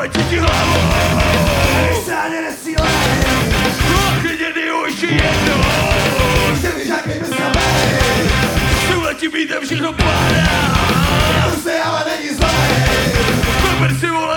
letí ti hlavou. Se ani nesílej. Klidně už jednou. Chci víš, jaký bys měl být. S tímhletím vítem všechno padá. Už se ale není zlej. Koper si volá.